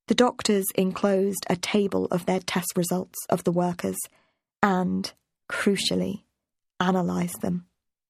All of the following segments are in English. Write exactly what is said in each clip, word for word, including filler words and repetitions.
The doctors enclosed a table of their test results of the workers and, crucially, analysed them.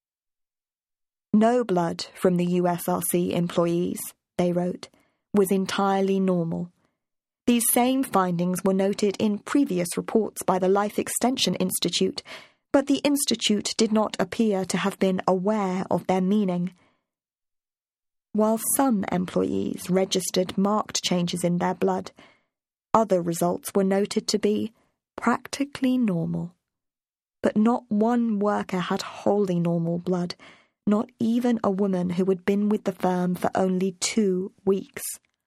No blood from the U S R C employees, they wrote, was entirely normal. These same findings were noted in previous reports by the Life Extension Institute, but the Institute did not appear to have been aware of their meaning. While some employees registered marked changes in their blood, other results were noted to be practically normal. But not one worker had wholly normal blood, not even a woman who had been with the firm for only two weeks.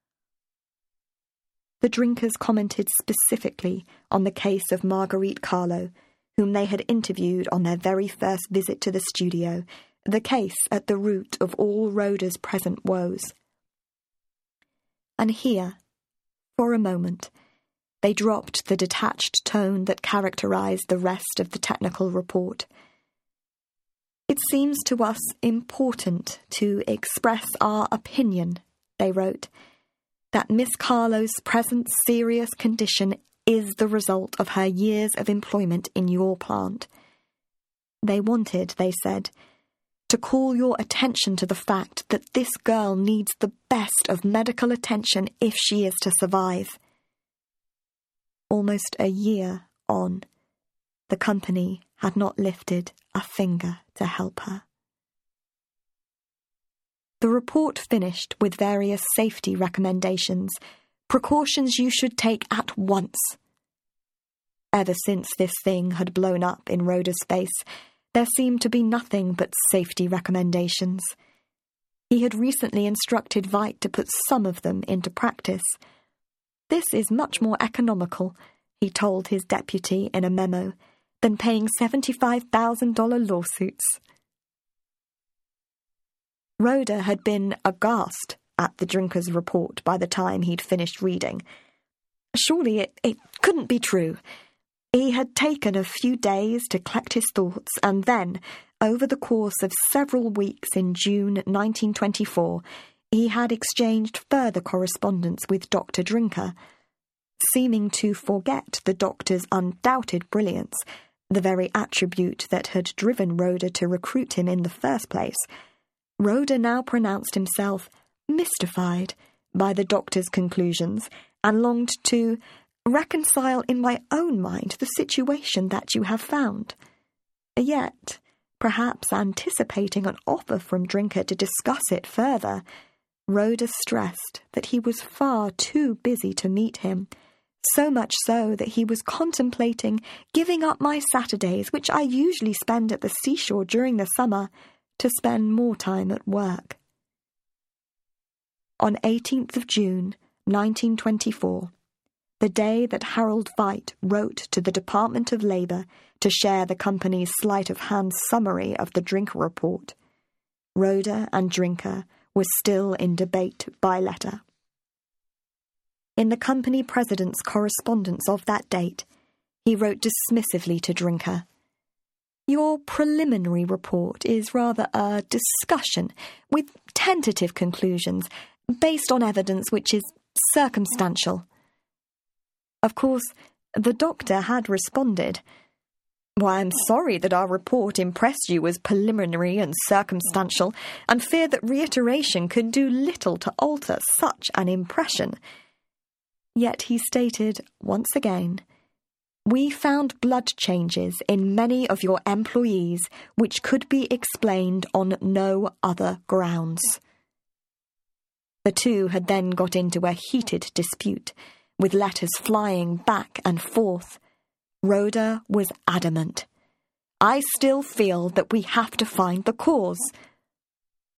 The drinkers commented specifically on the case of Marguerite Carlo, whom they had interviewed on their very first visit to the studio, the case at the root of all Rhoda's present woes. And here, for a moment, they dropped the detached tone that characterised the rest of the technical report. It seems to us important to express our opinion, they wrote, that Miss Carlo's present serious condition is the result of her years of employment in your plant. They wanted, they said, to call your attention to the fact that this girl needs the best of medical attention if she is to survive. Almost a year on, the company had not lifted a finger to help her. The report finished with various safety recommendations, precautions you should take at once. Ever since this thing had blown up in Rhoda's face, there seemed to be nothing but safety recommendations. He had recently instructed Veit to put some of them into practice. This is much more economical, he told his deputy in a memo, than paying seventy-five thousand dollars lawsuits. Rhoda had been aghast at the drinker's report by the time he'd finished reading. Surely it, it couldn't be true. He had taken a few days to collect his thoughts, and then, over the course of several weeks in June nineteen twenty-four, he had exchanged further correspondence with Doctor Drinker. Seeming to forget the doctor's undoubted brilliance, the very attribute that had driven Rhoda to recruit him in the first place, Rhoda now pronounced himself mystified by the doctor's conclusions and longed to reconcile in my own mind the situation that you have found. Yet, perhaps anticipating an offer from Drinker to discuss it further, Rhoda stressed that he was far too busy to meet him, so much so that he was contemplating giving up my Saturdays, which I usually spend at the seashore during the summer, to spend more time at work. On eighteenth of June, nineteen twenty-four, the day that Harold Veit wrote to the Department of Labour to share the company's sleight-of-hand summary of the Drinker report, Rhoda and Drinker were still in debate by letter. In the company president's correspondence of that date, he wrote dismissively to Drinker, "Your preliminary report is rather a discussion with tentative conclusions based on evidence which is circumstantial." Of course, the doctor had responded, "Why, I'm sorry that our report impressed you as preliminary and circumstantial, and fear that reiteration could do little to alter such an impression." Yet he stated once again, "We found blood changes in many of your employees which could be explained on no other grounds." The two had then got into a heated dispute, with letters flying back and forth. Rhoda was adamant. "I still feel that we have to find the cause.